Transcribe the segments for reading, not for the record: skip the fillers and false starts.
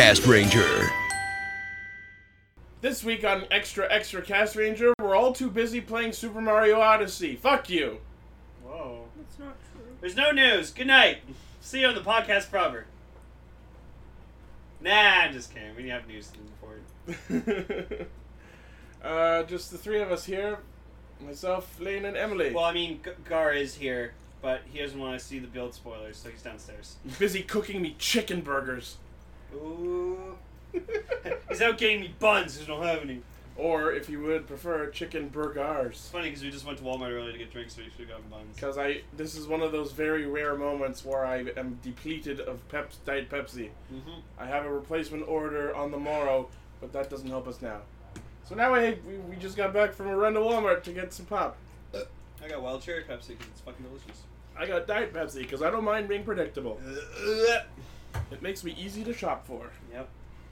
Cast Ranger. This week on Extra Cast Ranger, we're all too busy playing Super Mario Odyssey. Fuck you. Whoa. That's not true. There's no news. Good night. See you on the podcast proper. Nah, I'm just kidding. We have news before. Just the three of us here. Myself, Lane, and Emily. Well, I mean, Gar is here, but he doesn't want to see the build spoilers, so he's downstairs. He's busy cooking me chicken burgers. Ooh. He's out getting me buns because I don't have any. Or, if you would prefer, chicken burgers. It's funny because we just went to Walmart earlier to get drinks, so we should have gotten buns. Because this is one of those very rare moments where I am depleted of Diet Pepsi. Mm-hmm. I have a replacement order on the morrow, but that doesn't help us now. So now we just got back from a run to Walmart to get some pop. I got wild cherry Pepsi because it's fucking delicious. I got Diet Pepsi because I don't mind being predictable. It makes me easy to shop for. Yep.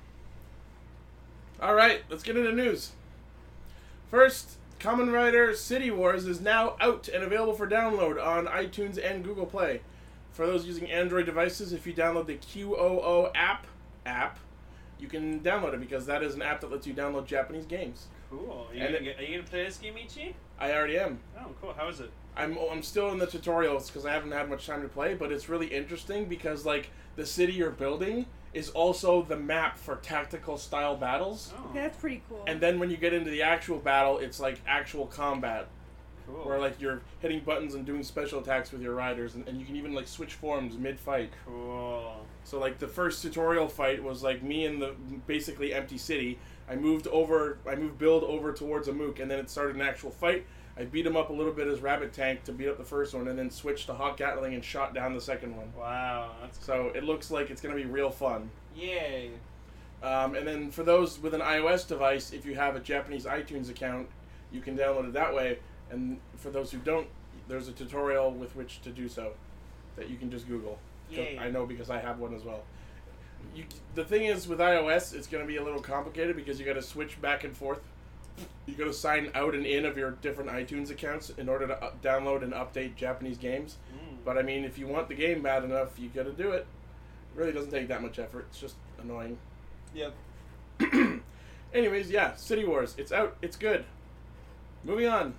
Alright, let's get into news. First, Kamen Rider City Wars is now out and available for download on iTunes and Google Play. For those using Android devices, if you download the QOO app, you can download it because that is an app that lets you download Japanese games. Cool. Are you going to play this game, Ichi? I already am. Oh, cool. How is it? I'm still in the tutorials because I haven't had much time to play, but it's really interesting because, like, the city you're building is also the map for tactical style battles. Oh. Okay, that's pretty cool. And then when you get into the actual battle, it's like actual combat. Cool. Where, like, you're hitting buttons and doing special attacks with your riders, and you can even, like, switch forms mid-fight. Cool. So, like, the first tutorial fight was, like, me in the basically empty city. I moved Build over towards a mook, and then it started an actual fight. I beat him up a little bit as Rabbit Tank to beat up the first one, and then switched to Hawk Gatling and shot down the second one. Wow. That's So, it looks like it's going to be real fun. Yay. And then for those with an iOS device, if you have a Japanese iTunes account, you can download it that way. And for those who don't, there's a tutorial with which to do so that you can just Google. Yay. I know because I have one as well. The thing is, with iOS, it's going to be a little complicated because you got to switch back and forth. You got to sign out and in of your different iTunes accounts in order to download and update Japanese games. But I mean, if you want the game bad enough, you got to do it. It really doesn't take that much effort. It's just annoying. Yep. Anyways, yeah, City Wars. It's out. It's good. Moving on.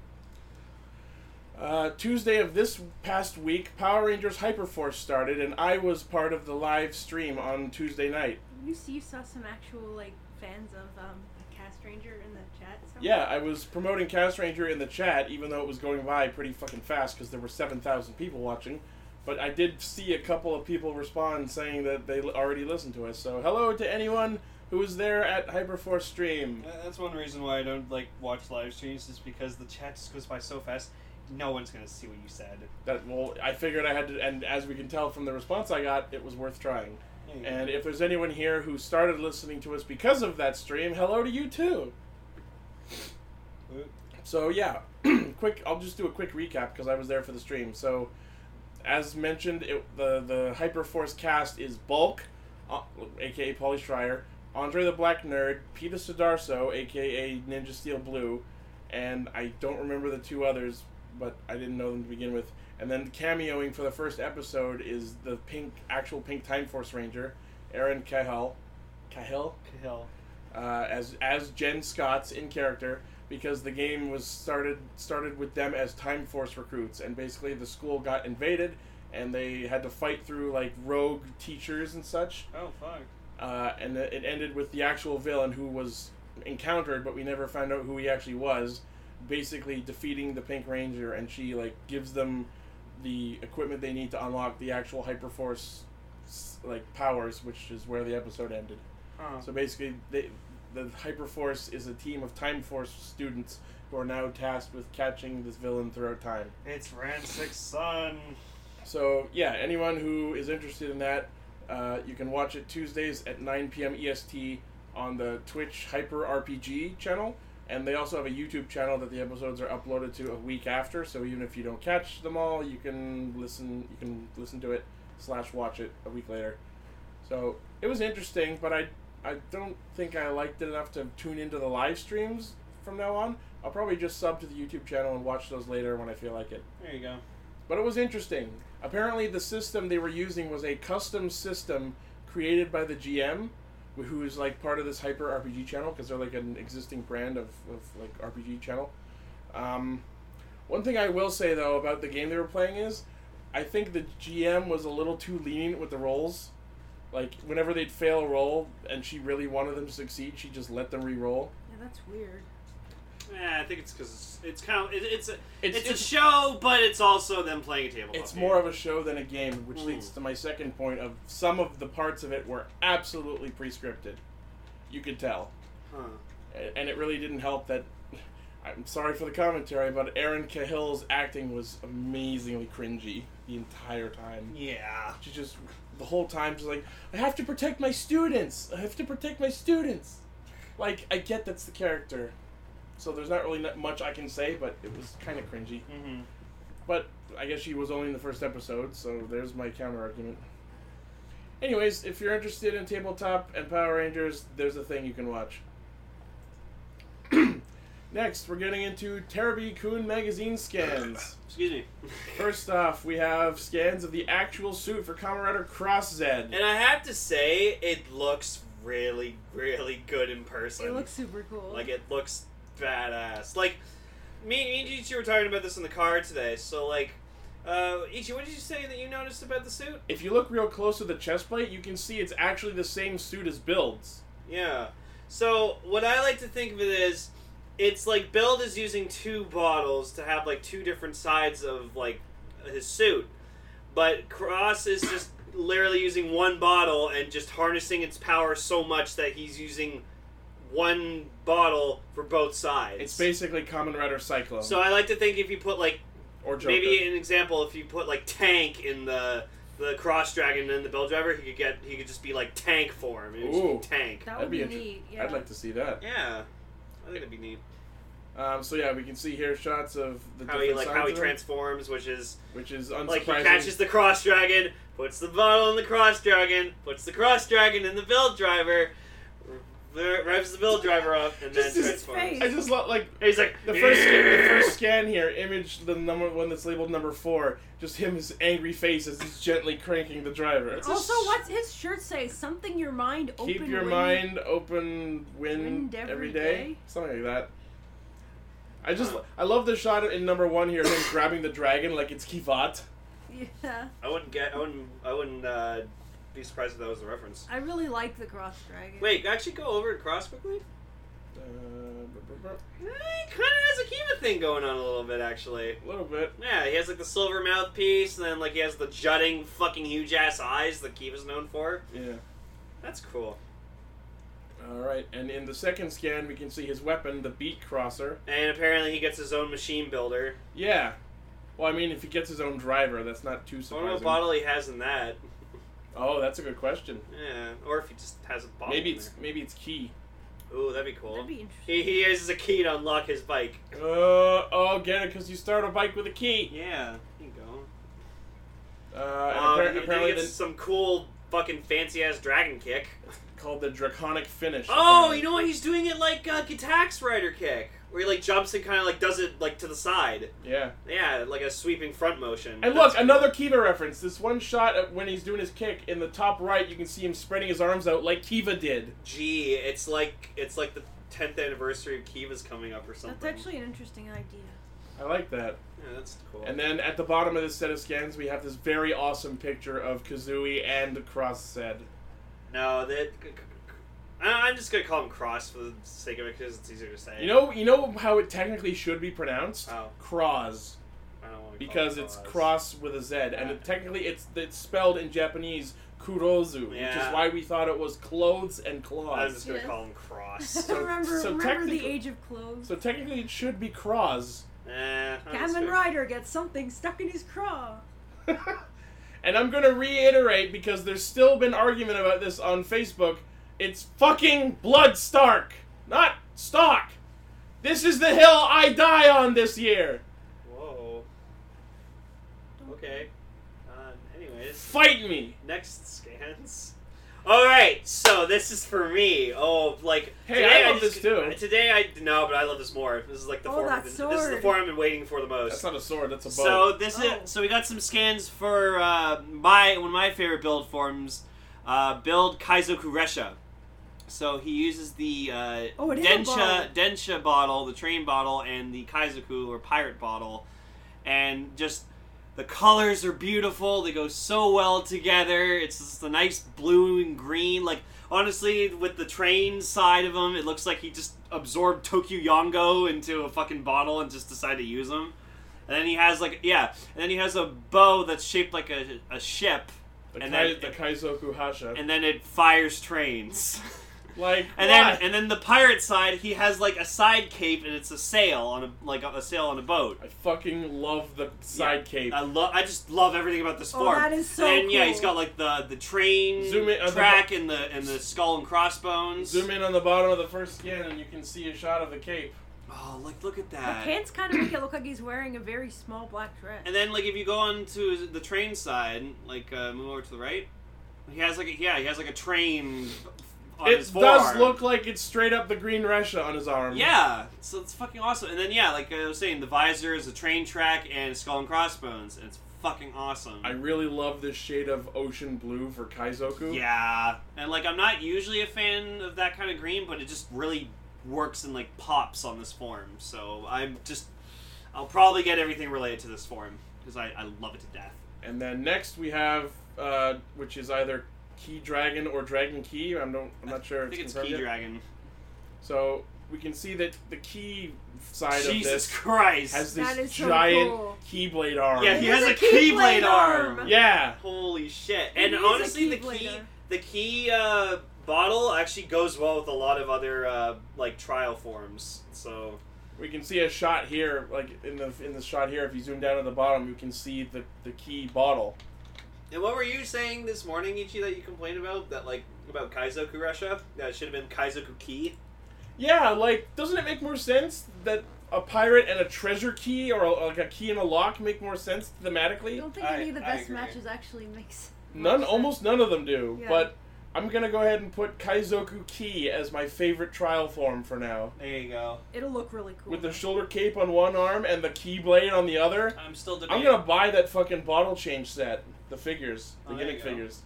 Tuesday of this past week, Power Rangers Hyperforce started, and I was part of the live stream on Tuesday night. You saw some actual, like, fans of Cast Ranger in the chat somewhere? Yeah, I was promoting Cast Ranger in the chat, even though it was going by pretty fucking fast because there were 7,000 people watching. But I did see a couple of people respond saying that they already listened to us. So hello to anyone who was there at Hyperforce stream. That's one reason why I don't like watch live streams, is because the chat just goes by so fast. No one's gonna see what you said. I figured I had to, and as we can tell from the response I got, it was worth trying. Yeah. And if there's anyone here who started listening to us because of that stream, hello to you too. So yeah, I'll just do a quick recap because I was there for the stream. So, as mentioned, the Hyperforce cast is Bulk, aka Pauly Schreier, Andre the Black Nerd, Peter Sudarso, aka Ninja Steel Blue, and I don't remember the two others, but I didn't know them to begin with. And then cameoing for the first episode is the actual pink Time Force Ranger, Aaron Cahill, as Jen Scott's in character, because the game was started with them as Time Force recruits, and basically the school got invaded, and they had to fight through like rogue teachers and such. Oh fuck. And it ended with the actual villain who was encountered, but we never found out who he actually was, basically defeating the Pink Ranger, and she like gives them the equipment they need to unlock the actual Hyperforce like powers, which is where the episode ended. So basically the Hyperforce is a team of Time Force students who are now tasked with catching this villain throughout time. It's Ransic's son. So yeah, anyone who is interested in that, you can watch it Tuesdays at 9 p.m. EST on the Twitch Hyper RPG channel, and they also have a YouTube channel that the episodes are uploaded to a week after. So even if you don't catch them all, you can listen to it / watch it a week later. So it was interesting, but I don't think I liked it enough to tune into the live streams from now on. I'll probably just sub to the YouTube channel and watch those later when I feel like it. There you go. But it was interesting. Apparently the system they were using was a custom system created by the GM, who is like part of this Hyper RPG channel because they're like an existing brand of like RPG channel. One thing I will say though about the game they were playing is, I think the GM was a little too lenient with the rolls. Like whenever they'd fail a roll and she really wanted them to succeed, she just let them re-roll. Yeah, that's weird. Yeah, I think it's because it's kind of it's a show, but it's also them playing a tabletop. It's game. more of a show than a game, which leads to my second point of some of the parts of it were absolutely pre-scripted. You could tell. Huh. And it really didn't help that, I'm sorry for the commentary, but Erin Cahill's acting was amazingly cringy the entire time. Yeah. She just, the whole time, she's like, I have to protect my students! I have to protect my students! Like, I get that's the character. So there's not really much I can say, but it was kind of cringy. Mm-hmm. But I guess she was only in the first episode, so there's my counter-argument. Anyways, if you're interested in Tabletop and Power Rangers, there's a thing you can watch. Next, we're getting into Terabee-kun magazine scans. Excuse me. First off, we have scans of the actual suit for Kamen Rider Cross Zed. And I have to say, it looks really, really good in person. It looks super cool. Like, it looks badass. Like, me and Ichi were talking about this in the car today, so, like, Ichi, what did you say that you noticed about the suit? If you look real close to the chest plate, you can see it's actually the same suit as Build's. Yeah. So, what I like to think of it is, it's like Build is using two bottles to have, like, two different sides of, like, his suit. But Cross is just literally using one bottle and just harnessing its power so much that he's using one bottle for both sides. It's basically Kamen Rider Cyclone. So I like to think if you put, like, or Joker. maybe an example, if you put, like, Tank in the Cross Dragon and the Build Driver, he could just be, like, Tank form. It would just be Tank. That would be neat, yeah. I'd like to see that. Yeah. I think that'd be neat. So yeah, we can see here shots of the how he transforms, which is unsurprising. Like he catches the Cross Dragon, puts the bottle in the Cross Dragon, puts the Cross Dragon in the Build Driver, revs the Build Driver up, and then transforms. I just love he's like the first scan here, image the number one that's labeled number 4, just him his angry face as he's gently cranking the driver. Also, what's his shirt say? Something your mind open. Keep your mind open, wind every day, something like that. I love the shot in number 1 here, him grabbing the dragon like it's Kivat. Yeah. I wouldn't be surprised if that was the reference. I really like the Cross Dragon. Wait, actually go over to Cross quickly. He kind of has a Kiva thing going on a little bit, actually. A little bit. Yeah, he has like the silver mouthpiece, and then like he has the jutting fucking huge ass eyes that Kiva's known for. Yeah. That's cool. Alright, and in the second scan we can see his weapon, the Beat Crosser. And apparently he gets his own machine builder. Yeah. Well, I mean, if he gets his own driver, that's not too surprising. I wonder what bottle he has in that. Oh, that's a good question. Yeah, or if he just has a bottle. Maybe it's key. Ooh, that'd be cool. That'd be interesting. He uses a key to unlock his bike. Get it, because you start a bike with a key. Yeah, there you go. Apparently he gets some cool fucking fancy ass dragon kick. Called the Draconic Finish. Oh, apparently. you know what? He's doing it like Gitax Rider kick. Where he like jumps and kind of like does it like to the side. Yeah. Yeah, like a sweeping front motion. And look, another Kiva reference. This one shot when he's doing his kick, in the top right, you can see him spreading his arms out like Kiva did. Gee, it's like the 10th anniversary of Kiva's coming up or something. That's actually an interesting idea. I like that. Yeah, that's cool. And then at the bottom of this set of scans, we have this very awesome picture of Kazooie and Cross Zed. No, I'm just gonna call him Cross for the sake of it because it's easier to say. You know how it technically should be pronounced? Oh. Cross. I don't want to Because it's cross with a Z, and technically it's spelled in Japanese Kurozu, which is why we thought it was clothes and claws. I was just gonna call him Cross. remember the age of clothes. So technically it should be Cross. Kamen Rider gets something stuck in his craw. And I'm gonna reiterate, because there's still been argument about this on Facebook, it's fucking Blood Stark, not Stock. This is the hill I die on this year. Whoa. Okay. Anyways. Fight me. Next scans. Alright, so this is for me. Oh, like... Hey, today I love this too. Today but I love this more. This is like the form. That this sword. is the form I've been waiting for the most. That's not a sword, that's a bow. So so we got some scans for one of my favorite build forms. build Kaizoku Resha. So he uses the it is a bottle. Densha bottle, the train bottle, and the Kaizoku or pirate bottle, and just the colors are beautiful. They go so well together. It's just a nice blue and green. Like honestly, with the train side of him, it looks like he just absorbed Tokyo Yongo into a fucking bottle and just decided to use them. And then he has a bow that's shaped like a ship. The Kaizoku Hasha. And then it fires trains. Like and then the pirate side, he has like a side cape and it's a sail on a sail on a boat. I fucking love the side cape. I just love everything about this form. That is so and cool. He's got like the train track and the skull and crossbones. Zoom in on the bottom of the first skin and you can see a shot of the cape. Oh, look at The that. pants kind of make it look like he's wearing a very small black dress. And then like if you go on to the train side, like move over to the right, he has like a train. It does look like it's straight up the green Resha on his arm. Yeah, so it's fucking awesome. And then like I was saying, the visor is a train track and skull and crossbones, and it's fucking awesome. I really love this shade of ocean blue for Kaizoku. Yeah, and like I'm not usually a fan of that kind of green, but it just really works and like pops on this form. So I'll probably get everything related to this form because I love it to death. And then next we have, which is either Key Dragon or Dragon Key. I'm not sure. I think it's Key Dragon. So we can see that the key side of this Christ has this so giant cool. Keyblade arm. Yeah, he has a Keyblade arm. Yeah. Holy shit! It And is honestly, a Keyblade the key bottle actually goes well with a lot of other like trial forms. So we can see a shot here, like in the shot here. If you zoom down at the bottom, you can see the key bottle. And what were you saying this morning, Ichi, that you complained about? That, like, about Kaizoku Resha? That it should have been Kaizoku Key? Yeah, like, doesn't it make more sense that a pirate and a treasure key, or like a key and a lock, make more sense thematically? I don't think any of the best matches actually makes Almost none of them do. Yeah. But I'm gonna go ahead and put Kaizoku Key as my favorite trial form for now. There you go. It'll look really cool. With the shoulder cape on one arm and the Keyblade on the other. I'm still debating. I'm gonna buy that fucking bottle change set. The figures. The there gimmick you go. figures.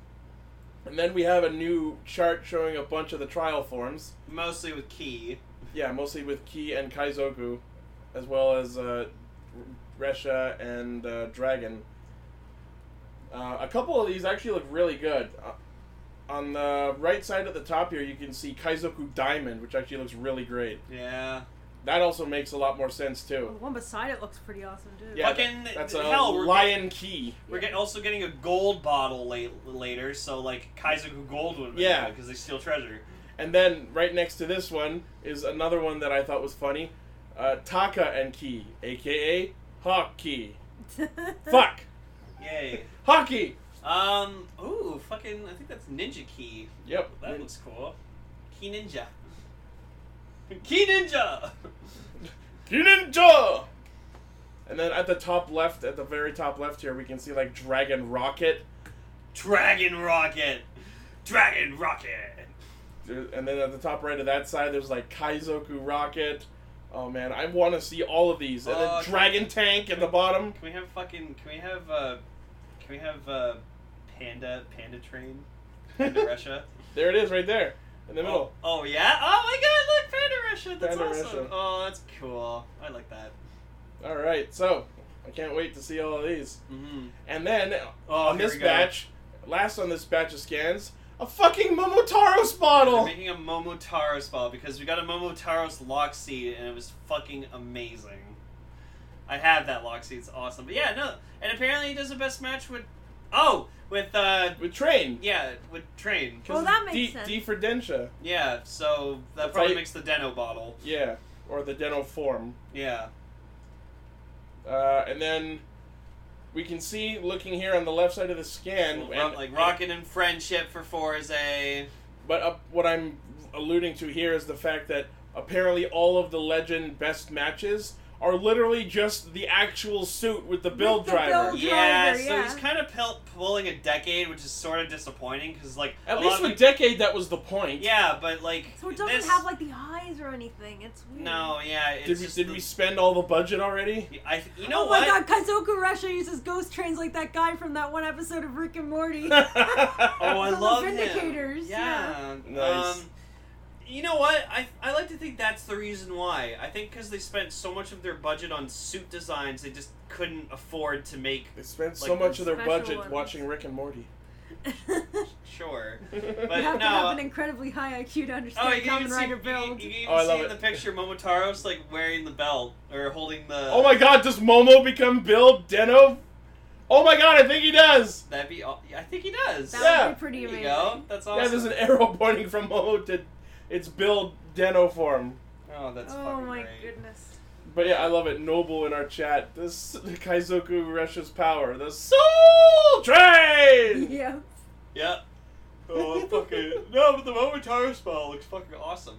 And then we have a new chart showing a bunch of the trial forms. Mostly with Key. Yeah, mostly with Key and Kaizoku, as well as Resha and Dragon. A couple of these actually look really good. On the right side at the top here, you can see Kaizoku Diamond, which actually looks really great. Yeah. That also makes a lot more sense, too. Well, the one beside it looks pretty awesome, too. Yeah, Fucking that's a hell, lion key. We're also getting a gold bottle later, so like Kaizoku Gold would be because they steal treasure. And then right next to this one is another one that I thought was funny. Taka and Key, a.k.a. Hockey. Fuck! Yay. Hockey! Ooh, fucking, I think that's Ninja Key. Yep. That looks cool. Key Ninja. Key Ninja! Key Ninja! And then at the top left, at the very top left here, we can see like Dragon Rocket. Dragon Rocket! Dragon Rocket! And then at the top right of that side, there's like Kaizoku Rocket. Oh man, I want to see all of these. And then Dragon Tank at the bottom. Can we have Panda Train? Panda Resha? There it is right there. In the middle. Oh yeah? Oh my god, look, Panda Resha! That's Panda awesome. Resha. Oh, that's cool. I like that. Alright, so I can't wait to see all of these. Mm-hmm. And then on here this we go. batch, last on this batch of scans, a fucking Momotaros They're bottle! making a Momotaros bottle because we got a Momotaros lock seed and it was fucking amazing. I have that lock seed, it's awesome. But yeah, no, and apparently he does the best match with With Train. Yeah, with Train. Well, that makes sense. D for Densha. Yeah, so that That's probably how makes the Deno bottle. Yeah, or the Deno form. Yeah. And then we can see, looking here on the left side of the scan, Like Rocket and Friendship for Forze. But what I'm alluding to here is the fact that apparently all of the Legend best matches are literally just the actual suit with the build the driver. build Yeah, driver, so yeah. he's kind of pulling a Decade, which is sort of disappointing because, like, At a least lot with of Decade, that was the point. yeah, but like, So it doesn't this, have like the eyes or anything. It's weird. no, yeah, it's Did we, just did we spend all the budget already? you know Oh what? my god, Kaizoku Resha uses ghost trains like that guy from that one episode of Rick and Morty. Oh, I From the love him. Vindicators, Yeah. Nice. You know what? I like to think that's the reason why. I think because they spent so much of their budget on suit designs, they just couldn't afford to make. They spent so Like, much of their special budget ones. watching Rick and Morty. Sure. You But have no. to have an incredibly high IQ to Oh, understand you can Kamen even Rider see, build. you can even Oh, I see love in it. the picture Momotaro's like wearing the belt or holding the. Oh my god, does Momo become Bill Deno? Oh my god, I think he does! That'd be. I think he does. That Yeah. would be pretty There you amazing. go. That's awesome. Yeah, there's an arrow pointing from Momo to its Bill Deno form. Oh, that's Oh fucking my great. goodness. But yeah, I love it. Noble in our chat. This Kaizoku Resha's power. The Soul Train! Yeah. Yep. Oh, fucking. No, but the Momotaro spell looks fucking awesome.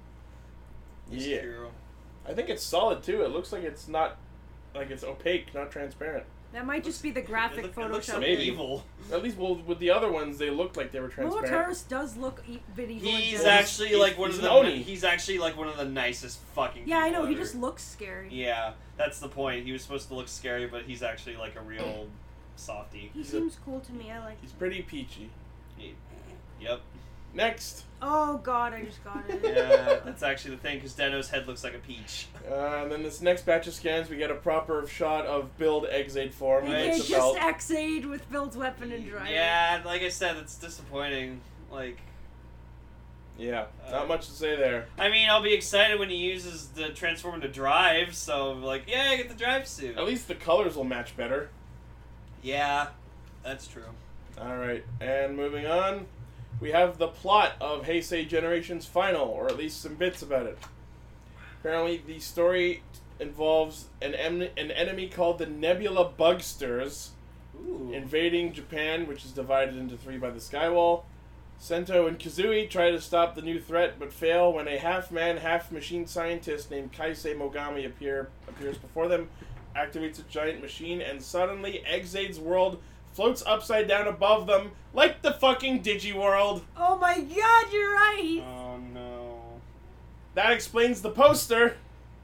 He's Yeah. a hero. I think it's solid too. It looks like it's not, like it's opaque, not transparent. That might just be the graphic It looks so Photoshop. Maybe. evil. At least, well, with the other ones, they looked like they were transparent. Momotaros does look bit evil. and He's jealous. actually like one he's of an the. Oni. He's actually like one of the nicest fucking. Yeah, I know. people He ever. just looks scary. Yeah, that's the point. He was supposed to look scary, but he's actually like a real softie. He seems cool to me. I like. He's pretty peachy. Yep. Next, Oh god, I just got it. Yeah, that's actually the thing because Deno's head looks like a peach. and then this next batch of scans, we get a proper shot of Build Exade form. Right. Okay, It's just about- X-Aid with Build's weapon and driver. Yeah, like I said, it's disappointing. Like, yeah, not much to say there. I mean, I'll be excited when he uses the transformer to drive. So, like, yeah, I get the drive suit. At least the colors will match better. Yeah, that's true. All right, and moving on, we have the plot of Heisei Generations Final, or at least some bits about it. Apparently, the story involves an enemy called the Nebula Bugsters Ooh. invading Japan, which is divided into three by the Skywall. Sento and Kazui try to stop the new threat, but fail when a half-man, half-machine scientist named Kaisei Mogami appears before them, activates a giant machine, and suddenly Exade's world floats upside down above them, like the fucking Digiworld. Oh my god, you're right. Oh no. That explains the poster.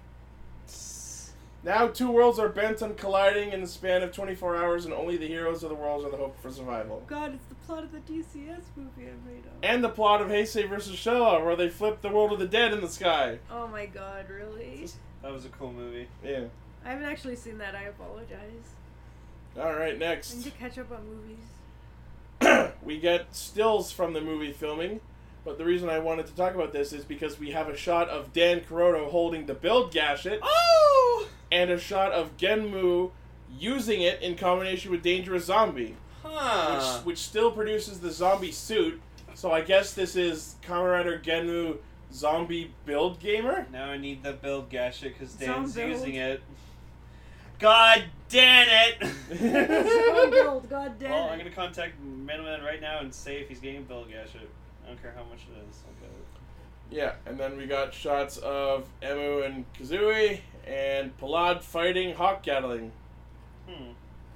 Now two worlds are bent on colliding in the span of 24 hours, and only the heroes of the worlds are the hope for survival. God, it's the plot of the DCS movie I made up. And the plot of Heisei vs. Showa, where they flip the world of the dead in the sky. Oh my god, really? That was a cool movie. Yeah. I haven't actually seen that. I apologize. Alright, I next. need to catch up on movies. We get stills from the movie filming, but the reason I wanted to talk about this is because we have a shot of Dan Kuroda holding the Build Gashet, Oh! and a shot of Genmu using it in combination with Dangerous Zombie, Huh. which still produces the zombie suit. So I guess this is Kamen Rider Genmu Zombie Build Gamer? Now I need the build gadget because Some Dan's build. using it. God damn it! Oh, Build, god damn Well, it. I'm gonna contact Middleman right now and say if he's getting a build gadget. I don't care how much it is. Okay. Yeah, and then we got shots of Emu and Kazooie, and Palad fighting Hawk Gatling. Hmm.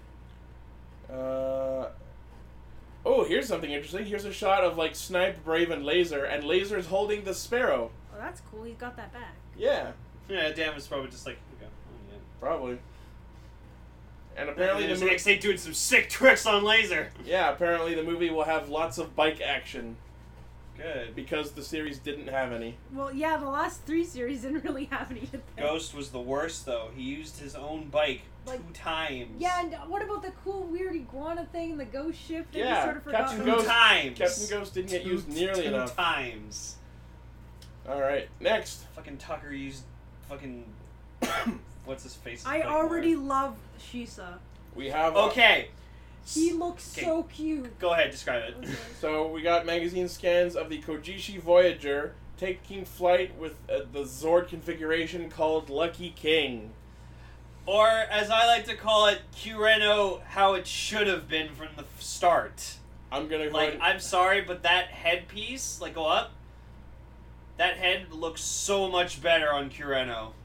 Oh, here's something interesting. Here's a shot of like Snipe, Brave, and Laser, and Laser's holding the Sparrow. Oh, that's cool. He got that back. Yeah, Yeah, Dan was probably just like, okay. Oh, probably. And yeah. apparently the movie, next day doing some sick tricks on Laser. apparently the movie will have lots of bike action Good. because the series didn't have any. Well, yeah, the last 3 series didn't really have any of that. Ghost was the worst though. He used his own bike Like- 2 times. Yeah, and what about the cool weird iguana thing and the ghost ship? I Yeah, just sort of forgot. Captain 2 Ghost- times. Captain Ghost didn't get used nearly two enough. times. All right, next. Fucking Tucker used fucking what's his face? I already love Shisa. We have Okay. He looks Okay. so cute. Go ahead, describe it. Okay. So we got magazine scans of the Kojishi Voyager taking flight with the Zord configuration called Lucky King. Or, as I like to call it, Kureno, how it should have been from the start. I'm gonna go Like, ahead. I'm sorry, but that headpiece, like, go up, that head looks so much better on Kureno.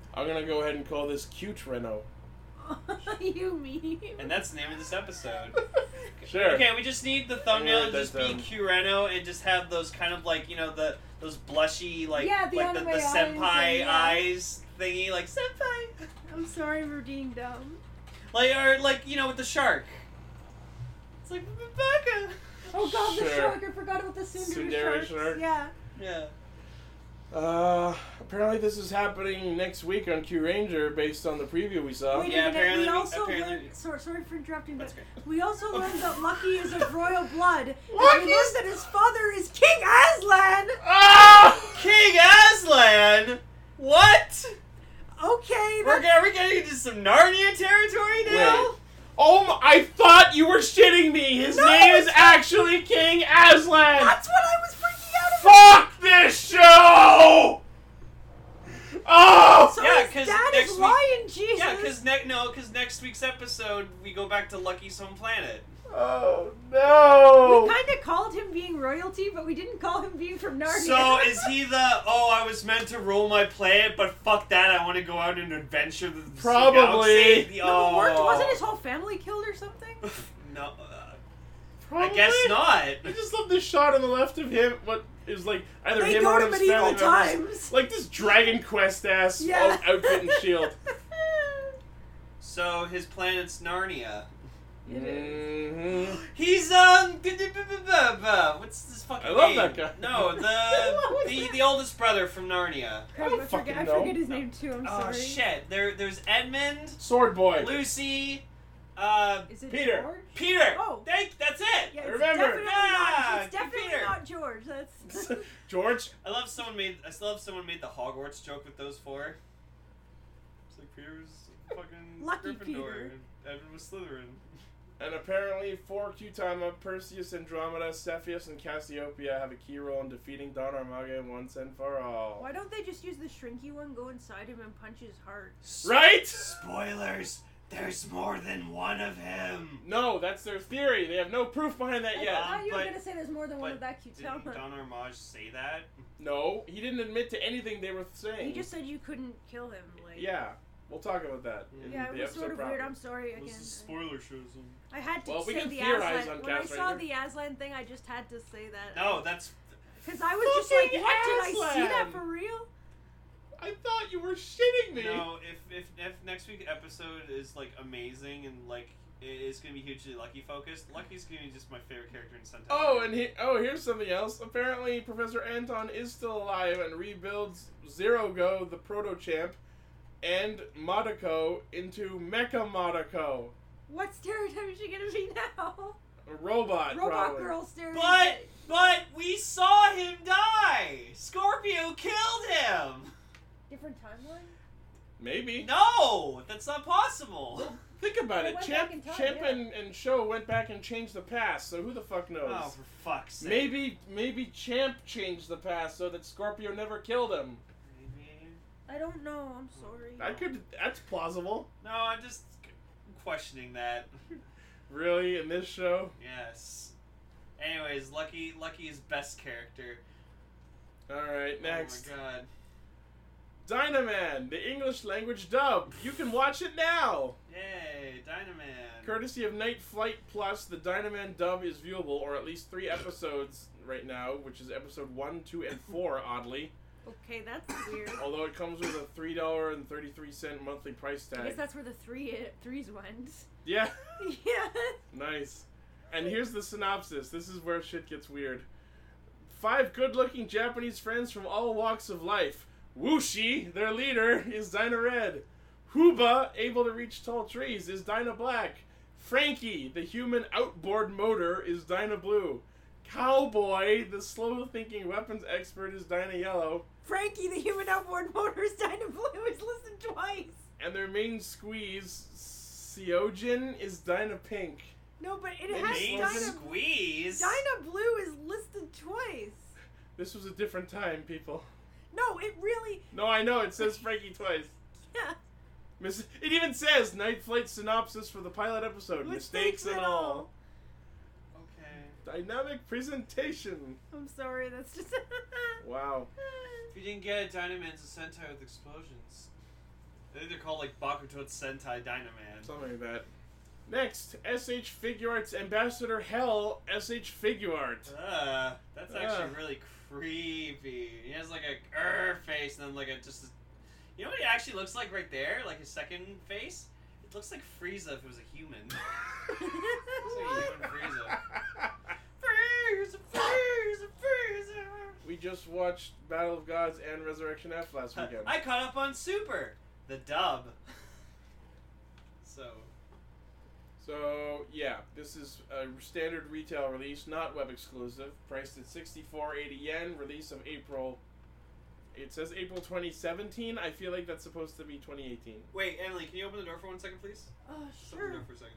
I'm gonna go ahead and call this Cute Reno. You mean? And that's the name of this episode. Sure. Okay, we just need the thumbnail to that just be down. Cureno and just have those kind of like, those blushy, like, Yeah, the like the anime eyes senpai and, yeah. eyes thingy, like, senpai! I'm sorry for being dumb. Like, or, like, with the shark. It's like, Rebecca! Oh god, the Sure. shark! I forgot about the tsundere Tsundere sharks. shark? Yeah. Yeah. Apparently this is happening next week on Q Ranger based on the preview we saw. Wait Yeah, a minute. apparently We we- also apparently- learned. Sorry for interrupting, but That's great. we also learned that Lucky is of royal blood. And we Lucky's- learned that his father is King Aslan. Ah! King Aslan! What? Okay. Are we getting into some Narnia territory now? Wait. Oh, I thought you were shitting me. His No, name is it's- actually King Aslan. That's what I was freaking out about. Fuck this show! Oh! So Yeah, his 'cause dad next is week- Lion Jesus. Yeah, because next week's episode, we go back to Lucky's home planet. Oh no! We kind of called him being royalty, but we didn't call him being from Narnia. So is he I was meant to rule my planet, but fuck that, I want to go out and adventure the Probably. galaxy. No, wasn't his whole family killed or something? No, Probably. I guess not. I just love this shot on the left of him. What is like either They him go or to his medieval family members. times. Like this Dragon Quest ass Yeah. outfit and shield. So his planet's Narnia. Mm-hmm. He's what's this fucking I love name? that guy. No, What was the oldest brother from Narnia. Crap, don't I fucking forget know. his name too. I'm Oh sorry. shit! There's Edmund, Sword Boy. Lucy, Is it Peter. George? Peter. Oh. That's it. Yeah, I it's remember. definitely Yeah, not. It's definitely Peter. not George. That's. George. I love someone made the Hogwarts joke with those four. It's like Peter's fucking Lucky Gryffindor, Peter. and Edmund was Slytherin. And apparently, for Qtama, Perseus, Andromeda, Cepheus, and Cassiopeia have a key role in defeating Don Armage once and for all. Why don't they just use the shrinky one, go inside him, and punch his heart? Right? Spoilers. There's more than one of him. No, that's their theory. They have no proof behind that I yet. thought you were but- gonna say there's more than one but of that Didn't Qtama. Don Armage say that? No, he didn't admit to anything they were saying. He just said you couldn't kill him. Like. Yeah, we'll talk about that. In Yeah, it the was episode sort of proper. weird. I'm sorry again. shows. I had to Well, we say can the theorize Aslan. on When I Cast saw Ranger. the Aslan thing, I just had to say that. No, that's Because I was just like, Fucking what? Did I see that Aslan! for real? I thought you were shitting me. no. If next week's episode is like amazing and like it's gonna be hugely Lucky focused, Lucky's gonna be just my favorite character in Sentai. Oh, and here's something else. Apparently, Professor Anton is still alive and rebuilds Zero Go, the Proto Champ, and Madako into Mecha Madako, What stereotype is she gonna be now? a robot. Robot probably. girl stereotype. But we saw him die. Scorpio killed him. Different timeline? Maybe. No, that's not possible. Think about They it. went Champ, back in time, Champ yeah. and Show went back and changed the past. So who the fuck knows? Oh, for fuck's sake. Maybe Champ changed the past so that Scorpio never killed him. Maybe. I don't know. I'm sorry. That's plausible. No, I'm just questioning that. Really, in this show? Yes. Anyways, Lucky's best character. Alright, next. Oh my god. Dynaman, the English language dub. You can watch it now. Yay, Dynaman. Courtesy of Night Flight Plus, the Dynaman dub is viewable, or at least 3 episodes right now, which is episode 1, 2, and 4, oddly. Okay, that's weird. Although it comes with a $3.33 monthly price I tag. guess that's where the threes went. Yeah, Yeah. nice. And here's the synopsis. This is where shit gets weird. 5 good-looking Japanese friends from all walks of life. Wushi, their leader, is Dinah Red. Huba, able to reach tall trees, is Dinah Black. Frankie, the human outboard motor, is Dinah Blue. Cowboy, the slow-thinking weapons expert, is Dinah Yellow. Frankie, the human outboard motor, is Dinah Blue. Is listed twice. And their main squeeze, Seojin, is Dinah Pink. No, but it Main has Main Dinah. squeeze. Dinah Blue is listed twice. This was a different time, people. No, it really. No, I know, it says Frankie twice. Yeah. It even says Night Flight synopsis for the pilot episode. Mistakes and all. Okay. Dynamic presentation. I'm sorry, that's just. Wow. If you didn't get it, Dynaman's a Sentai with explosions. I think they're called like Bakuto Sentai Dynaman. Something like that. Next, SH Figuarts Ambassador Hell SH Figuart. That's actually really creepy. He has like a face and then like a just. You know what he actually looks like right there? Like his second face? It looks like Frieza if it was a human. Looks like a human Frieza. Frieza. We just watched Battle of Gods and Resurrection F last weekend. I caught up on Super, the dub. So yeah, this is a standard retail release, not web exclusive, priced at 64.80 yen, release of April. It says April 2017. I feel like that's supposed to be 2018. Wait, Emily, can you open the door for 1 second, please? Oh, Just open sure. the door for a second.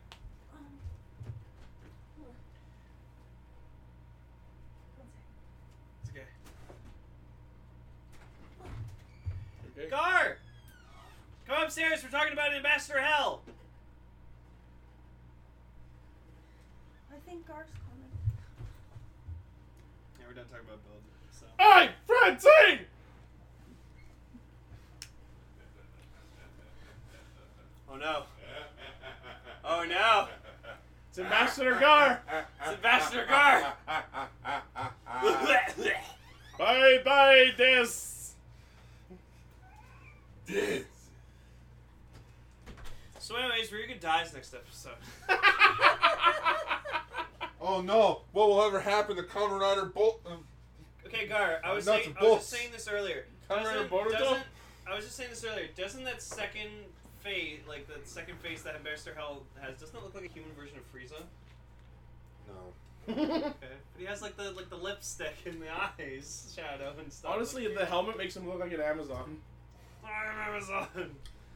It's okay. Okay. Gar! Come upstairs, we're talking about Ambassador Hell! I think Gar's coming. Yeah, we're done talking about build, so... Hey, Francine! Oh no. Oh no! It's Ambassador Gar! It's Ambassador Gar! Bye, Des! So anyways, Ryuga dies next episode. Oh no! What will ever happen to Kamen Rider Bolt? Okay, Gar, I was Nuts just and bolts. saying this earlier. Kamen Rider Boruto? I was just saying this earlier. Doesn't that second face, like the second face that Ambassador Hell has, doesn't it look like a human version of Frieza? No. Okay, but he has like the lipstick and the eyes shadow and stuff. Honestly, the helmet makes him look like an Amazon. I'm Amazon.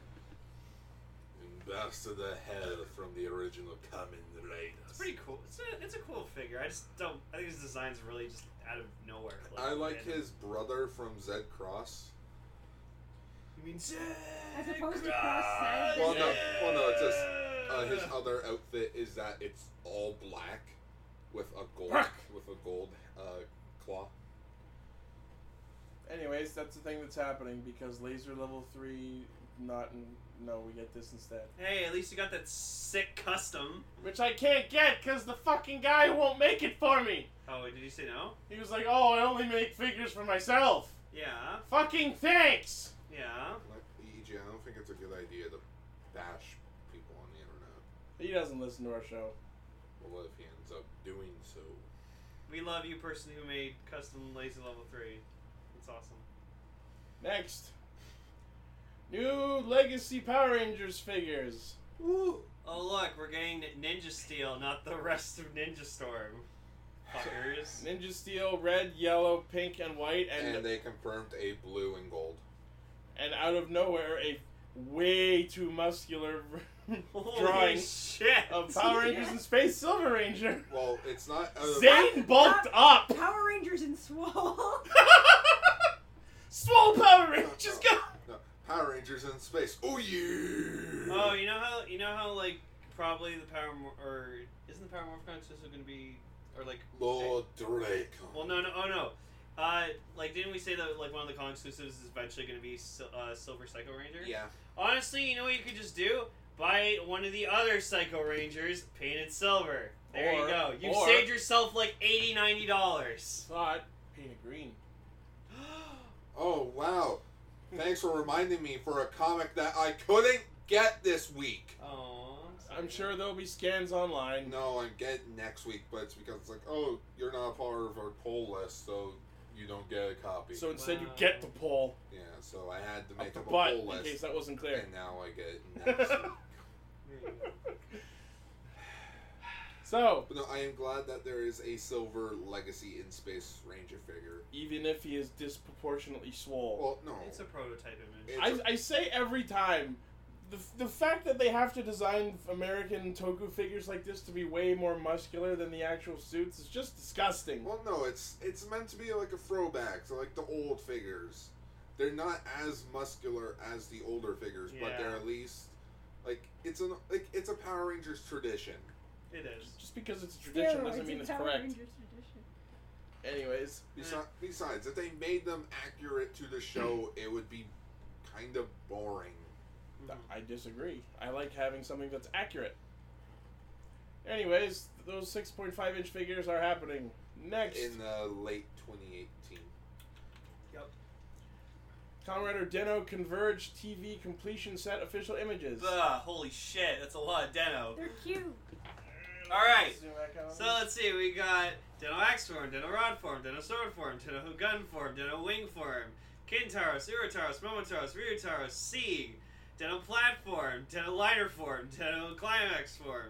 Ambassador Hell from the original Kamen Riders. It's pretty cool. It's a cool figure. I just don't. I think his design's really just out of nowhere. I like his brother from Zed Cross. You mean As opposed to Cross Zed? Well, no, it's just his other outfit is that it's all black with a gold claw. Anyways, that's the thing that's happening because Laser Level 3 no, we get this instead. Hey, at least you got that sick custom. Which I can't get because the fucking guy won't make it for me. Oh, did you say no? He was like, oh, I only make figures for myself. Yeah. Fucking thanks! Yeah. Like EG, I don't think it's a good idea to bash people on the internet. He doesn't listen to our show. Well, if he ends up doing so. We love you, person who made custom Laser Level 3. It's awesome. Next. New Legacy Power Rangers figures. Woo! Oh, look, we're getting Ninja Steel, not the rest of Ninja Storm. Fuckers. Ninja Steel, red, yellow, pink, and white, And they confirmed a blue and gold. and out of nowhere, a way too muscular Holy drawing shit! of Power Rangers in Space Silver Ranger. Well, it's not. Zane bulked up. Power Rangers in Swole. Swole Power Rangers go. No, Power Rangers in space. Oh yeah! Oh, you know how like probably the Power or isn't the Power Morph exclusive going to be or like Lord Draco. Well, no, oh no. Like didn't we say that like one of the con exclusives is eventually going to be Silver Psycho Ranger? Yeah. Honestly, you know what you could just do? Buy one of the other Psycho Rangers painted silver. There you go. You've saved yourself like $80-$90. Thought painted green. Oh wow! Thanks for reminding me for a comic that I couldn't get this week. Oh, I'm sure there'll be scans online. No, I'm getting next week, but it's because it's like, oh, you're not a part of our poll list, so you don't get a copy. So instead, you get the poll yeah, so I had to make up up the a butt poll in list, case that wasn't clear. and now I get it next week. So, But no, I am glad that there is a Silver Legacy in Space Ranger figure. even if he is disproportionately swole. Well, no. It's a prototype image. It's I say every time, the fact that they have to design American Toku figures like this to be way more muscular than the actual suits is just disgusting. Well, no, it's meant to be like a throwback to like the old figures. They're not as muscular as the older figures, but Yeah. they're at least like it's a Power Rangers tradition. It is. Just because it's a tradition doesn't mean it's Power correct. Rangers tradition. Anyways, Besides, if they made them accurate to the show, it would be kind of boring. I disagree. I like having something that's accurate. Anyways, those 6.5-inch figures are happening. Next. In late 2018. Yep. Kamen Rider Den-O Converge TV completion set official images. Holy shit, that's a lot of Den-O. They're cute. Alright, Zoom back out. so let's see, we got Den-O Axe form, Den-O Rod form, Den-O Sword form, Den-O Gun form, Den-O Wing form, Kintaros, Urotaros, Momotaros, Ryutaros, Sieg, Den-O Platform, Den-O Liner form, Den-O Climax form,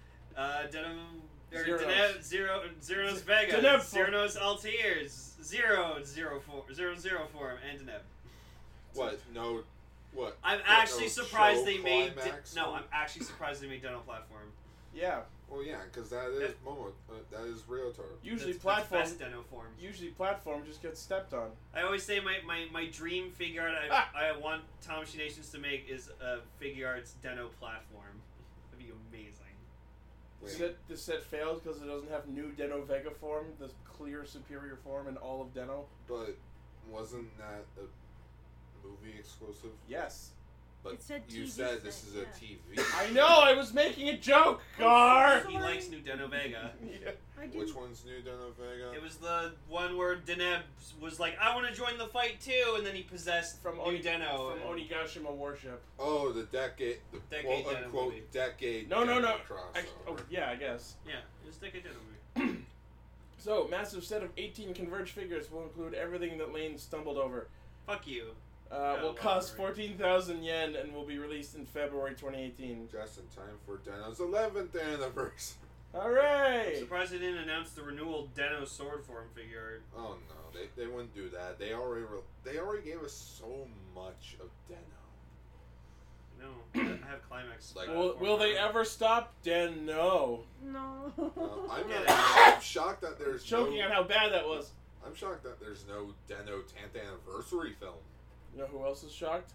Zeronos Vega, Deneb form. Zeronos Altiers, Zero form, and Deneb. What? No. What? I'm What, actually no surprised show they made. climax No, form? I'm actually surprised they made Den-O Platform. Yeah. Well, yeah, because that is Momo. That is Ryotaro. Usually That's platform. best Den-O form. Usually platform just gets stepped on. I always say my dream figure art I want Tamashii Nations to make is a figure arts Den-O Platform. That'd be amazing. Wait. This set failed because it doesn't have new Den-O Vega form, the clear superior form in all of Den-O. But wasn't that a movie exclusive? Yes. But It said you TV said this set, is a yeah. TV. I know, I was making a joke, Gar! He likes new Den-O Vega. Yeah. I do. Which one's new, Den-O Vega? It was the one where Deneb was like, I want to join the fight too, and then he possessed From new Den-O. From Onigashima Warship. Oh, the decade, the Decade quote Den-O unquote movie. decade. No. Den-O Oh, crossover. yeah, I guess. Yeah, it was Decade Den-O movie. So, massive set of 18 Converge figures will include everything that Lane stumbled over. Fuck you. Will cost 14,000 yen and will be released in February 2018. Just in time for Den-O's 11th anniversary. I'm Hooray! surprised they didn't announce the renewal Den-O sword form figure art. Oh no, they wouldn't do that. They already gave us so much of Den-O. No, I have Climax. Like- Will they ever stop? No. No. I'm shocked that there's Choking on how bad that was. I'm shocked that there's no Den-O 10th anniversary film. You know who else is shocked?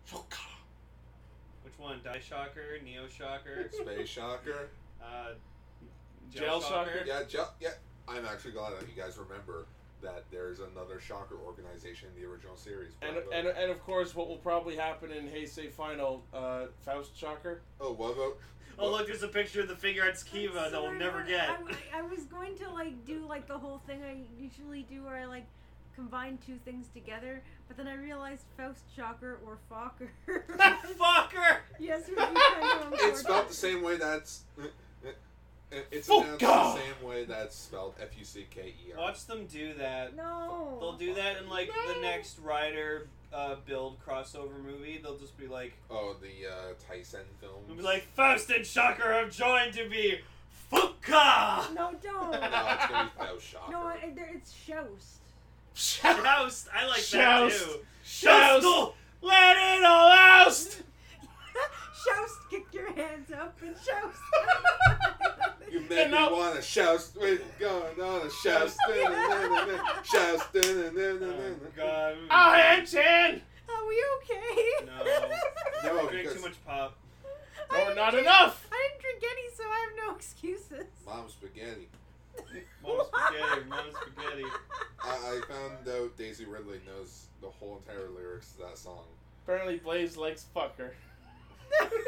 Which one? Die Shocker, Neo Shocker, Space Shocker. Gel Shocker? Yeah. I'm actually glad that you guys remember that there's another Shocker organization in the original series. And of course, what will probably happen in Heisei Final, Faust Shocker. Oh, what about? Oh look, there's a picture of the figure arts Kiva that we'll never get. I was going to do the whole thing I usually do where I combine two things together, but then I realized Faust Shocker or Fokker. Fucker! Yes, it would be kind of unfortunate. It's spelled the same way that's. It's Fucker! announced the same way that's spelled Fucker. Watch them do that. No. They'll do that in the No. next Rider build crossover movie. They'll just be like, Oh, the Tyson films. they'll be like, Faust and Shocker have joined to be Fuka! No, don't. No, it's gonna be Faust Shocker. No, it's Shoust. Shoust! I like that Shoust. too. Shoust! Let it all out! Shoust, kick your hands up and shoust. You make And me now- wanna shout. We're going on a shout. Shout. Oh, God. All hands in! Are we okay? No. No, I drink because too much pop. I Or didn't not drink- enough! I didn't drink any, so I have no excuses. Mom's spaghetti. Mom's spaghetti, mom's spaghetti. I found out Daisy Ridley knows the whole entire lyrics to that song. Apparently Blaze likes fucker. I have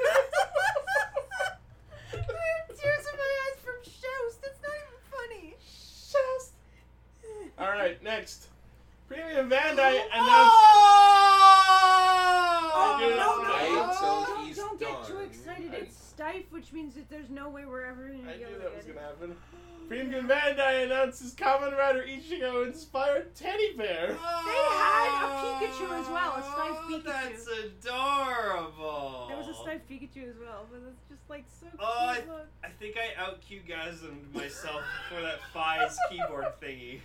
tears in my eyes from Shoust. It's not even funny. Shoust. Alright, next. Premium Bandai announced... Oh, Dude, no, wait till he's don't get too done. excited. It's Stife, which means that there's no way we're ever going to I be knew able that to was get gonna it. happen. Premium Bandai announces Kamen Rider Ichigo inspired teddy bear. had a Pikachu as well, a Stife Pikachu. That's adorable. There was a Stife Pikachu as well, but it's just so cute. Oh, Look. I think I out-Q-gasmed myself for that Fi's keyboard thingy.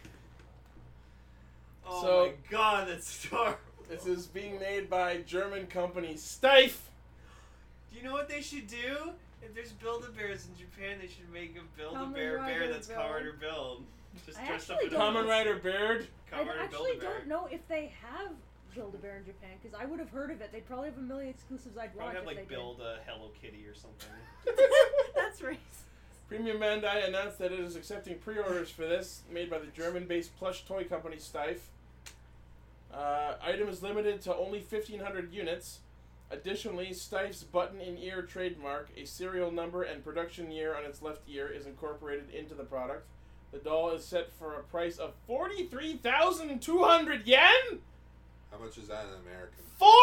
Oh So- my god, that's adorable. This is being made by German company Stife. Do you know what they should do? If there's Build-A-Bears in Japan, they should make a Kamen Build-A-Bear bear Rider that's Build. Kamen Rider Build. Just I dressed up actually in a Kamen Rider Beard. I Kamen Rider actually Build-A-Bear. don't know if they have Build-A-Bear in Japan, because I would have heard of it. They'd probably have a million exclusives I'd watch Probably have if like they build a Hello Kitty or something. did. That's racist. Premium Bandai announced that it is accepting pre-orders for this, made by the German-based plush toy company Stife. Item is limited to only 1,500 units. Additionally, Stife's button-in-ear trademark, a serial number and production year on its left ear, is incorporated into the product. The doll is set for a price of 43,200 yen? How much is that in American?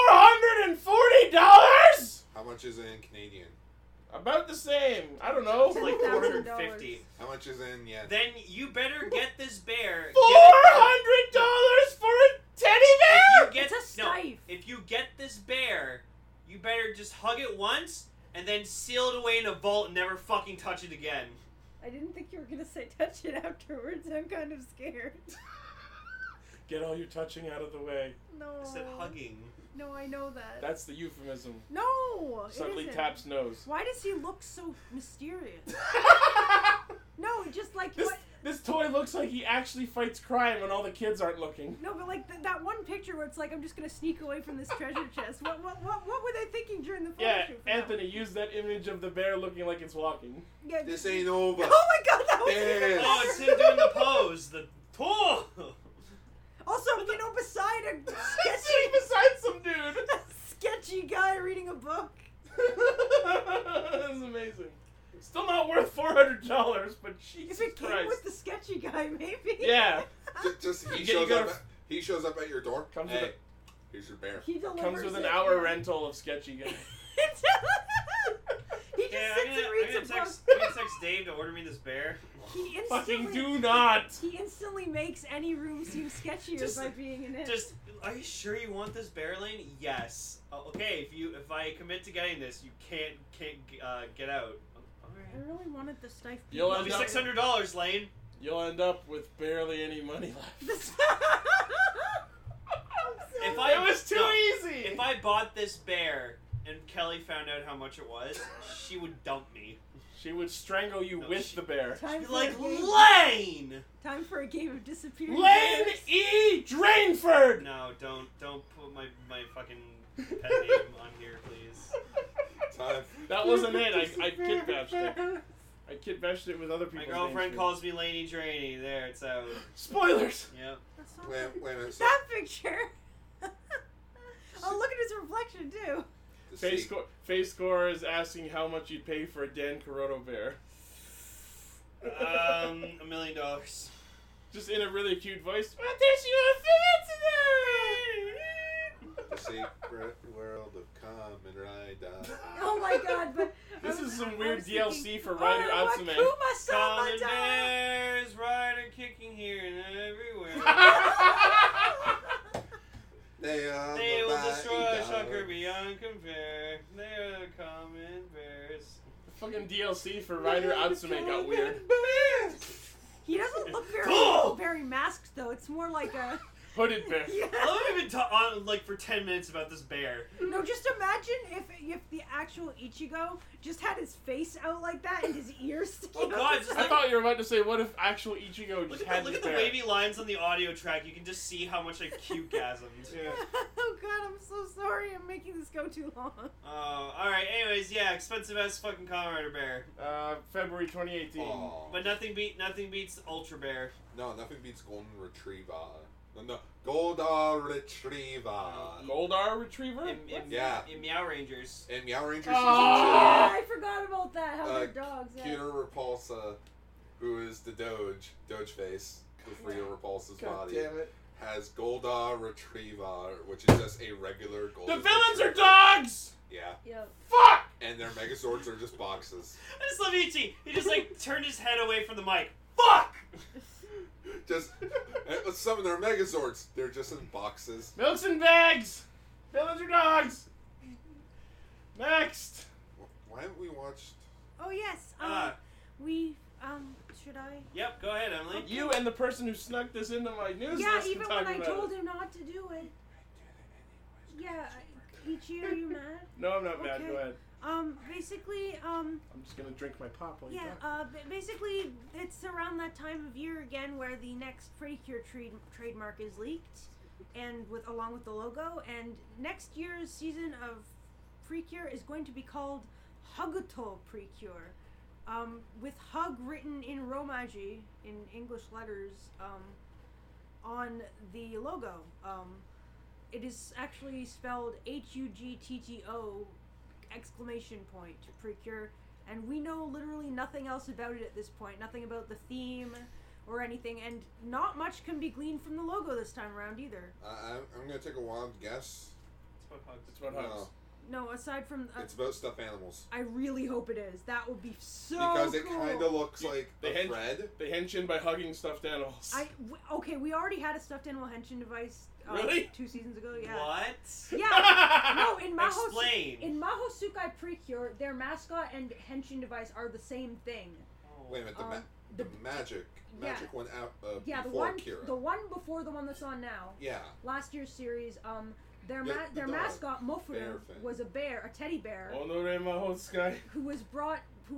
$440? How much is it in Canadian? About the same. I don't know. It's like $450. $450. How much is it in yen? Then you better get this bear. $400 for a teddy bear? Get, It's a no, Stife. if you get this bear, you better just hug it once and then seal it away in a vault and never fucking touch it again. I didn't think you were gonna say touch it afterwards. I'm kind of scared. Get all your touching out of the way. No. I said hugging. No, I know that. That's the euphemism. No. It Suddenly isn't. taps nose. Why does he look so mysterious? No, just like This, what? this toy looks like he actually fights crime when all the kids aren't looking. No, but like that one picture where it's like I'm just gonna sneak away from this treasure chest. What were they thinking during the photo Yeah, shoot? For that Anthony, use that image of the bear looking like it's walking. one? Yeah. This ain't over. Oh my god, that was Yes. even Oh, it's better. him doing the pose. The oh. Also, beside a Sitting sketchy, beside some dude. sketchy guy reading a book. That's amazing. Still not worth $400, but Jesus If it came Christ. with the sketchy guy, maybe. Yeah, Just he You shows gotta- up. He shows up at your door. Comes Hey, with here's your bear. He delivers comes with an it, hour yeah. rental of sketchy guy. He just Yeah, sits and reads a book. I'm gonna text Dave to order me this bear. He Fucking instantly, do not. he instantly makes any room seem sketchier Just- by being in it. Just, are you sure you want this bear, Lane? Yes. Okay, if I commit to getting this, you can't get out. I Alright. really wanted the Stife. You'll It'll end be up- $600, Lane. You'll end up with barely any money left. This- If I- It was too no, easy. If I bought this bear and Kelly found out how much it was, she would dump me. She would strangle you No, with she- the bear. Time She'd be for like, a game. Lane! Time for a game of disappearing Lane bears. E. Drainford. No, don't put my fucking pet name on here, please. Time. That wasn't it. I kid bashed it. I kid bashed it with other My people's girlfriend names. calls me Laney Drainey. There, it's out. Spoilers. Yep. That's not Wait a minute. So, that picture. Oh, look at his reflection too. the Face Score is asking how much you'd pay for a Dan Carotto bear. $1 million. Just in a really cute voice. What did you The secret world of Kamen Rider. Oh my god, but This I was- is some I weird was DLC thinking, for Rider oh, Atsume. Akuma Common Samada! bears, rider kicking here and everywhere. They are They the will mighty destroy dogs. Shocker beyond compare. They are the common bears. Fucking DLC for Rider Atsume got weird. He doesn't look very masked though. It's more like a Hooded bear. yeah. I love we've been on like for 10 minutes about this bear. No, just imagine if the actual Ichigo just had his face out like that and his ears sticking Oh out. god, the just I like, thought you were about to say, what if actual Ichigo just look had at the this look at bear? the wavy lines on the audio track. You can just see how much I cute-gasmed. Yeah. Oh god, I'm so sorry. I'm making this go too long. Alright, anyways, yeah, expensive as fucking Kamen Rider bear. February 2018. Aw. But nothing beats Ultra Bear. No, nothing beats Golden Retriever. No, Golden Retriever. Goldar Retriever? Yeah. In Meow Rangers. In Meow Ranger Oh. Yeah, Season I forgot about that. How they're dogs. 2, Yeah. Cuter Repulsa, who is the Doge Face, with Rita Repulsa's God body, damn it. has Golden Retriever, which is just a regular The Golden villains are Retriever. dogs! Yeah. Yep. Fuck! And their Megazords are just boxes. I just love Ichi. He just like turned his head away from the mic. Fuck! Just some of their Megazords, they're just in boxes. Milks and bags! Villains are dogs! Next! Why haven't we watched? Oh yes. We should I? Yep, go ahead, Emily. You and the person who snuck this into my news Yeah, list even can when talk I about told it. him not to do it. Yeah, Ichi, are you mad? No, I'm not mad. Okay. Go ahead. Basically, I'm just gonna drink my pop while you yeah, talk. basically, it's around that time of year again where the next Precure trademark is leaked, and along with the logo. And next year's season of Precure is going to be called Haguto Precure, with hug written in Romaji in English letters on the logo. it is actually spelled HUGTTO exclamation point Precure, and we know literally nothing else about it at this point. Nothing about the theme or anything, and not much can be gleaned from the logo this time around either. I'm gonna take a wild guess. It's about hugs. No, No, aside from it's about stuffed animals. I really hope it is. That would be so Because it cool. kind of looks like They a thread. They hench in by hugging stuffed animals. Okay, we already had a stuffed animal henshin device. Really? 2 seasons ago, yeah. What? Yeah. No, in Maho. Explain. In Maho Sukai Precure, their mascot and henshin device are the same thing. Wait a minute, the magic yeah. went out Yeah, the before one, Kira. the one before the one that's on now. Yeah. Last year's series, their The their dog. mascot Bear Mofurun thing. was a bear, a teddy bear, Honore Maho Sky. who was brought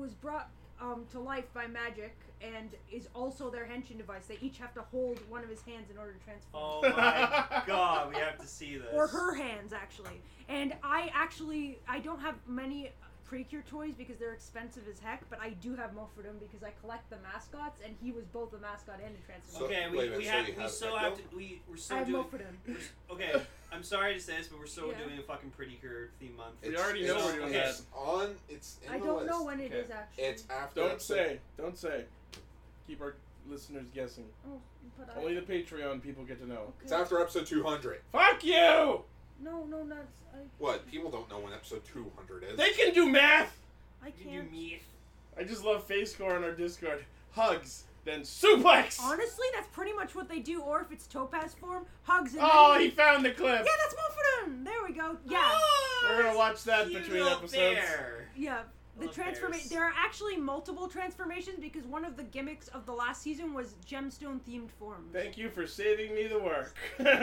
to life by magic and is also their henshin device. They each have to hold one of his hands in order to transform. Oh my god, we have to see this. Or her hands, actually. And I don't have many Precure toys because they're expensive as heck, but I do have Mofurun because I collect the mascots, and he was both a mascot and a transformer. Okay, wait a minute, we so have you we have so Echo? have to we're I so have doing. Mofurun. Okay, I'm sorry to say this, but we're so Yeah. doing a fucking Pretty Cure theme month. We already know we're doing okay. that. It's in I the don't list. know when it Okay. is actually. It's after. Don't say. Keep our listeners guessing. Oh, but Only the Patreon people get to know. Okay. It's after episode 200. Fuck you! No, not. What? People don't know when episode 200 is. They can do math! I You can't. me. I just love FaceScore on our Discord. Hugs, then suplex! Honestly, that's pretty much what they do. Or if it's Topaz form, hugs and Oh, then... he found the clip! Yeah, that's Mofurun! There we go. Yeah. We're gonna watch that Cute between little episodes. bear. Yeah. The love transformation. bears. There are actually multiple transformations because one of the gimmicks of the last season was gemstone themed forms. Thank you for saving me the work.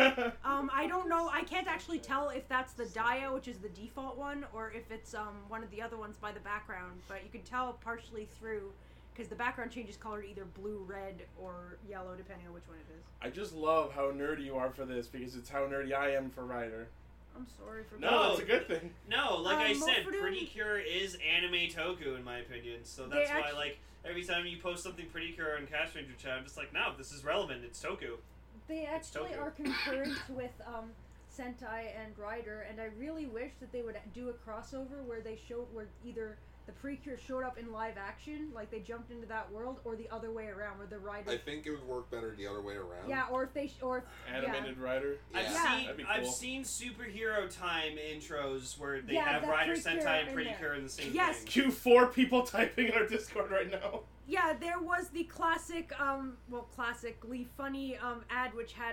I don't know. I can't actually tell if that's the Dia, which is the default one, or if it's one of the other ones by the background. But you can tell partially through because the background changes color to either blue, red, or yellow, depending on which one it is. I just love how nerdy you are for this because it's how nerdy I am for Ryder. I'm sorry for No, it's a good thing. No, like I said, Mofurun- Pretty Cure is anime Toku in my opinion. So They that's why, actu- like, every time you post something Pretty Cure on Cast Ranger chat, I'm just like, no, this is relevant. It's Toku. They actually Tokyo. are concurrent with Sentai and Rider, and I really wish that they would do a crossover where either the Precure showed up in live action, like they jumped into that world, or the other way around, where the Rider. I think it would work better the other way around. Yeah, or if they Animated Ryder. Yeah. That'd be cool. I've seen Superhero Time intros where they Yeah, have that Rider, Precure Sentai, and in Pretty there. Cure in the same Yes. thing. Cue 4 people typing in our Discord right now. Yeah, there was the classic, classically funny ad which had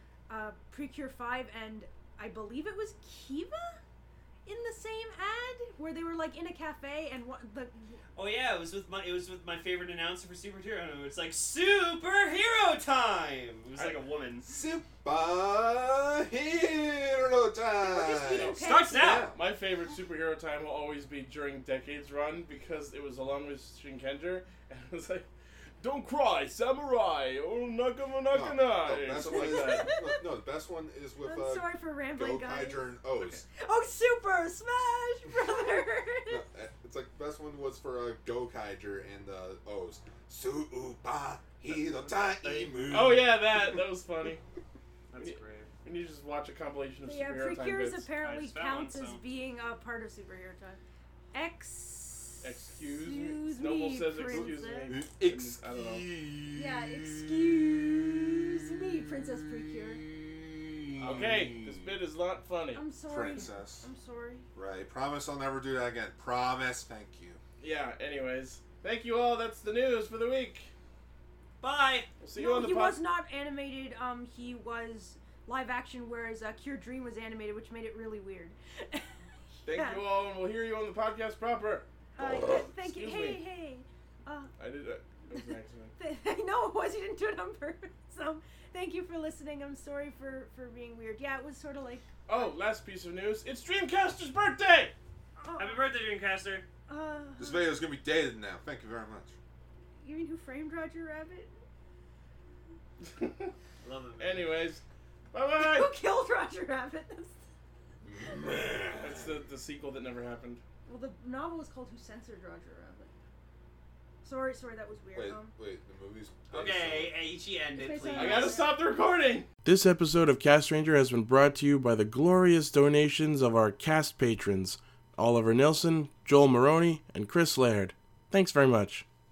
Precure 5 and I believe it was Kiva in the same ad where they were like in a cafe and Oh yeah, it was with my favorite announcer for Superhero. It's like Superhero Time. It was like a woman. Superhero just eating time. Starts now. My favorite superhero time will always be during Decades Run because it was along with Shinkenger and it was like, don't cry, samurai, oh nakama nakana. No, or best something one like is, that. no, the best one is with I'm sorry for rambling, guys. Gokaiger and O's. Oh, Super Smash Brothers! No, it's like the best one was for Gokaiger and O's. Superhero time. Oh yeah, that was funny. That's great. We need to just watch a compilation of Yeah, superhero time Precures bits. apparently I just found counts one, as so. being a part of Superhero Time. Excuse me. Noble says excuse princess. me. I don't know. Yeah, excuse me, Princess Precure. Okay, this bit is not funny. I'm sorry. Princess. I'm sorry. Right. Promise I'll never do that again. Promise. Thank you. Yeah, anyways. Thank you all, that's the news for the week. Bye. We'll see you No, on the he pod- was not animated. He was live action, whereas Cure Dream was animated, which made it really weird. Thank Yeah. you all, and we'll hear you on the podcast proper. Yeah, thank you. Excuse Hey, me. hey. I did it. It was an accident. No, it was. You didn't do it on purpose. Thank you for listening. I'm sorry for being weird. Yeah, it was sort of like. Oh, last piece of news. It's Dreamcaster's birthday! Happy birthday, Dreamcaster. This video is gonna be dated now. Thank you very much. You mean Who Framed Roger Rabbit? Love it. Man. Anyways, bye-bye! Who killed Roger Rabbit? That's the sequel that never happened. Well, the novel is called Who Censored Roger Rabbit. Sorry, that was weird. Wait, the movie's based Okay, Ichi, end It's it, based please. on- I gotta stop the recording! This episode of Cast Ranger has been brought to you by the glorious donations of our cast patrons, Oliver Nilsson, Joel Maroney, and Chris Laird. Thanks very much.